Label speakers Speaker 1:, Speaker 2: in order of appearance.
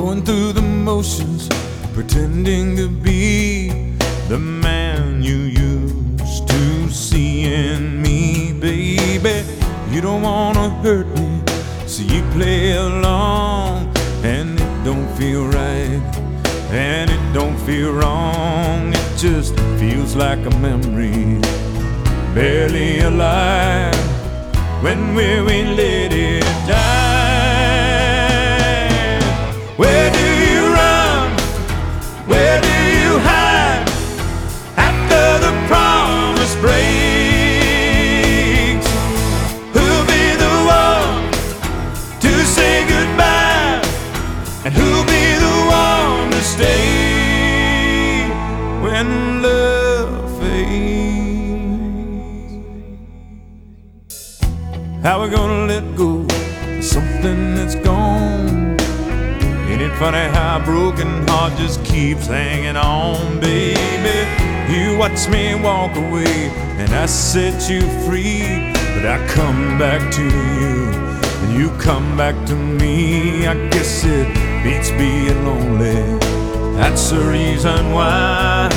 Speaker 1: going through the motions, pretending to be the man you used to see in me, baby. You don't wanna hurt me, so you play along, and it don't feel right, and it don't feel wrong. It just feels like a memory, barely alive, when we let it die. Where do you run? Where do you hide after the promise breaks? Who'll be the one to say goodbye, and who'll be the one to stay when love fades? How we gonna let go of something that's gone? Ain't it funny how a broken heart just keeps hanging on, baby? You watch me walk away and I set you free, but I come back to you and you come back to me. I guess it beats being lonely. That's the reason why